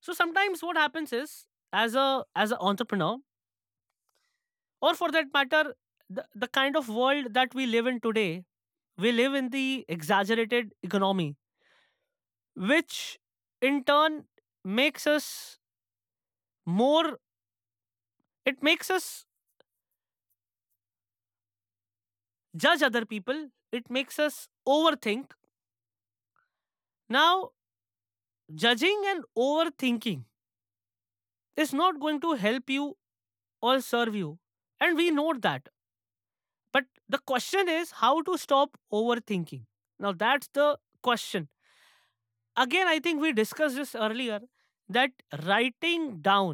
So sometimes what happens is, as an entrepreneur, or for that matter, the kind of world that we live in today, we live in the exaggerated economy, which in turn makes us more, it makes us judge other people, it makes us overthink. Now, judging and overthinking is not going to help you or serve you, and we know that. But the question is how to stop overthinking. Now, that's the question. Again, I think we discussed this earlier, that writing down